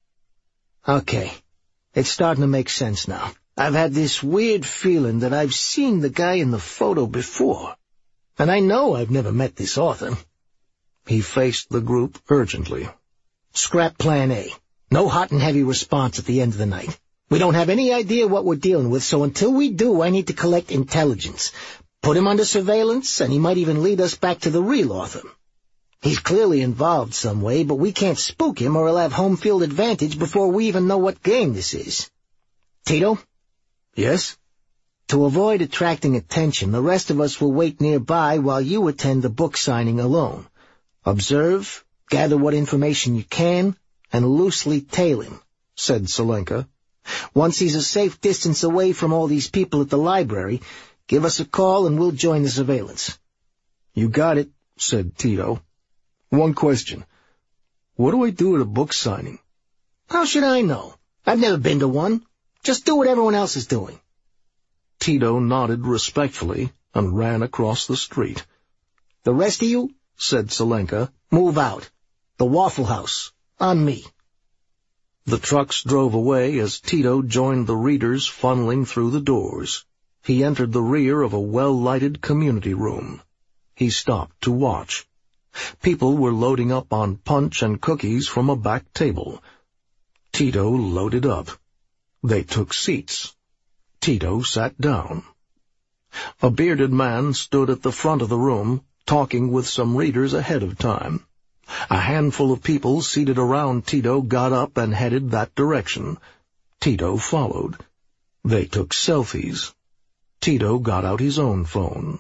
B: Okay, it's starting to make sense now. I've had this weird feeling that I've seen the guy in the photo before, and I know I've never met this author.
A: He faced the group urgently.
B: Scrap plan A. No hot and heavy response at the end of the night. We don't have any idea what we're dealing with, so until we do, I need to collect intelligence. Put him under surveillance, and he might even lead us back to the real author. He's clearly involved some way, but we can't spook him or he'll have home field advantage before we even know what game this is. Tito?
C: Yes?
B: To avoid attracting attention, the rest of us will wait nearby while you attend the book signing alone. Observe, gather what information you can, and loosely tail him, said Selenka. Once he's a safe distance away from all these people at the library, give us a call and we'll join the surveillance.
C: You got it, said Tito. One question. What do I do at a book signing?
B: How should I know? I've never been to one. Just do what everyone else is doing.
A: Tito nodded respectfully and ran across the street.
B: The rest of you,
A: said Selenka,
B: move out. The Waffle House. On me.
A: The trucks drove away as Tito joined the readers funneling through the doors. He entered the rear of a well-lighted community room. He stopped to watch. People were loading up on punch and cookies from a back table. Tito loaded up. They took seats. Tito sat down. A bearded man stood at the front of the room, talking with some readers ahead of time. A handful of people seated around Tito got up and headed that direction. Tito followed. They took selfies. Tito got out his own phone.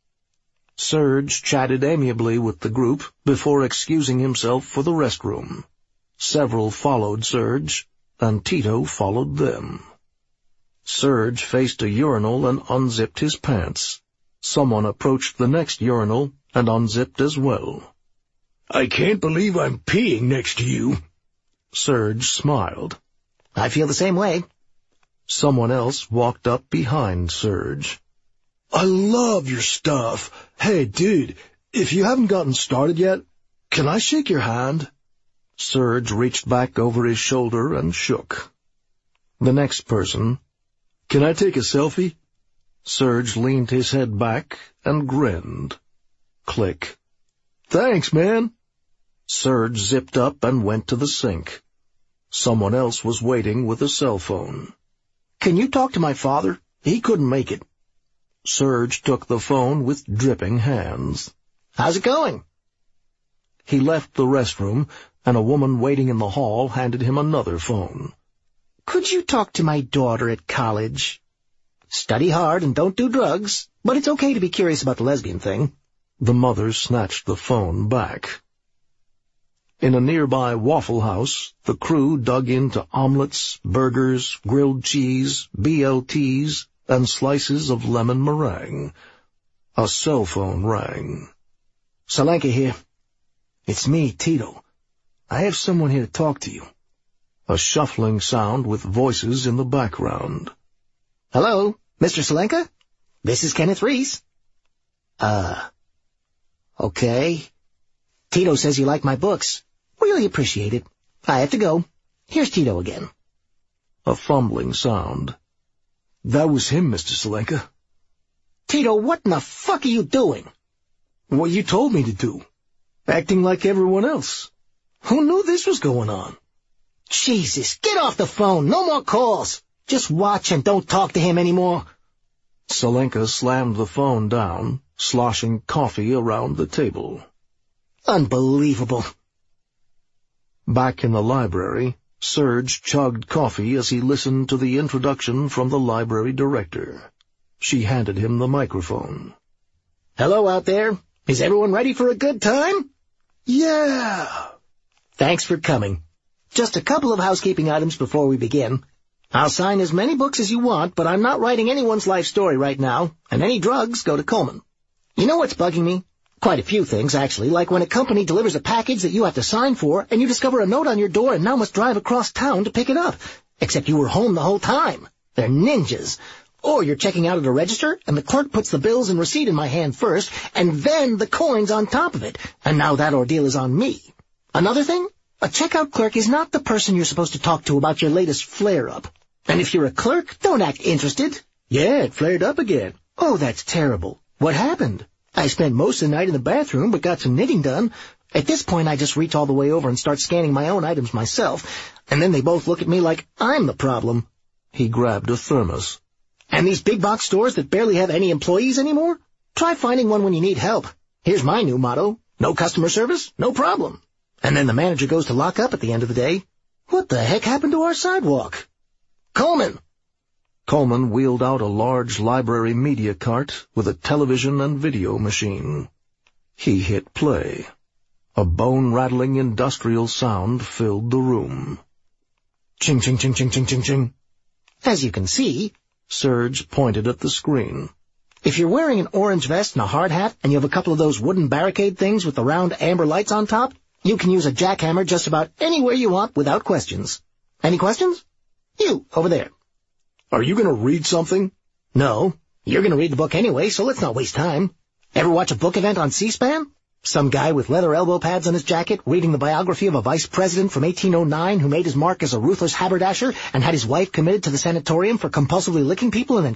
A: Serge chatted amiably with the group before excusing himself for the restroom. Several followed Serge, and Tito followed them. Serge faced a urinal and unzipped his pants. Someone approached the next urinal and unzipped as well.
C: I can't believe I'm peeing next to you.
A: Serge smiled.
B: I feel the same way.
A: Someone else walked up behind Serge.
C: I love your stuff. Hey, dude, if you haven't gotten started yet, can I shake your hand?
A: Serge reached back over his shoulder and shook. The next person.
C: Can I take a selfie?
A: Serge leaned his head back and grinned. Click.
C: Thanks, man.
A: Serge zipped up and went to the sink. Someone else was waiting with a cell phone.
B: Can you talk to my father? He couldn't make it.
A: Serge took the phone with dripping hands.
B: How's it going?
A: He left the restroom, and a woman waiting in the hall handed him another phone.
B: Could you talk to my daughter at college? Study hard and don't do drugs, but it's okay to be curious about the lesbian thing.
A: The mother snatched the phone back. In a nearby Waffle House, the crew dug into omelets, burgers, grilled cheese, B L Ts, and slices of lemon meringue. A cell phone rang.
B: Selenka here.
C: It's me, Tito. I have someone here to talk to you.
A: A shuffling sound with voices in the background.
B: Hello, Mister Selenka? This is Kenneth Reese. Uh, okay. Tito says you like my books. Really appreciate it. I have to go. Here's Tito again.
A: A fumbling sound.
C: That was him, Mister Selenka.
B: Tito, what in the fuck are you doing?
C: What you told me to do. Acting like everyone else. Who knew this was going on?
B: Jesus, get off the phone. No more calls. Just watch and don't talk to him anymore.
A: Selenka slammed the phone down, sloshing coffee around the table.
B: Unbelievable.
A: Back in the library, Serge chugged coffee as he listened to the introduction from the library director. She handed him the microphone.
B: Hello out there. Is everyone ready for a good time?
C: Yeah.
B: Thanks for coming. Just a couple of housekeeping items before we begin. I'll sign as many books as you want, but I'm not writing anyone's life story right now, and any drugs go to Coleman. You know what's bugging me? Quite a few things, actually, like when a company delivers a package that you have to sign for, and you discover a note on your door and now must drive across town to pick it up. Except you were home the whole time. They're ninjas. Or you're checking out at a register, and the clerk puts the bills and receipt in my hand first, and then the coins on top of it. And now that ordeal is on me. Another thing? A checkout clerk is not the person you're supposed to talk to about your latest flare-up. And if you're a clerk, don't act interested.
C: Yeah, it flared up again.
B: Oh, that's terrible. What happened? I spent most of the night in the bathroom, but got some knitting done. At this point, I just reach all the way over and start scanning my own items myself, and then they both look at me like I'm the problem.
A: He grabbed a thermos.
B: And these big box stores that barely have any employees anymore? Try finding one when you need help. Here's my new motto. No customer service, no problem. And then the manager goes to lock up at the end of the day. What the heck happened to our sidewalk? Coleman!
A: Coleman wheeled out a large library media cart with a television and video machine. He hit play. A bone-rattling industrial sound filled the room.
C: Ching, ching, ching, ching, ching, ching, ching.
B: As you can see,
A: Serge pointed at the screen.
B: If you're wearing an orange vest and a hard hat, and you have a couple of those wooden barricade things with the round amber lights on top, you can use a jackhammer just about anywhere you want without questions. Any questions? You, over there.
C: Are you going to read something?
B: No. You're going to read the book anyway, so let's not waste time. Ever watch a book event on C-SPAN? Some guy with leather elbow pads on his jacket reading the biography of a vice president from eighteen oh nine who made his mark as a ruthless haberdasher and had his wife committed to the sanatorium for compulsively licking people and then